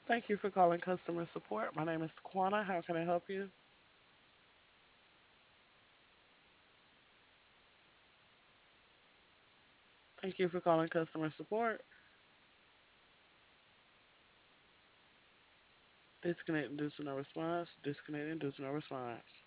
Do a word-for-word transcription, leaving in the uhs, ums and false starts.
Thank you for calling customer support. My name is Taquana. How can I help you? Thank you for calling customer support. Disconnecting due to no response. Disconnecting due to no response.